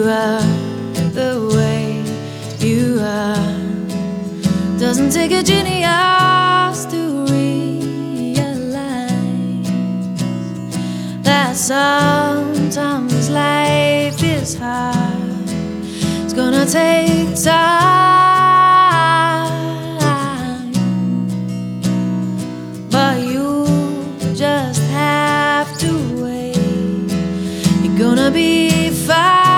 are the way you are. Doesn't take a genius to realize that sometimes life is hard. It's gonna take time.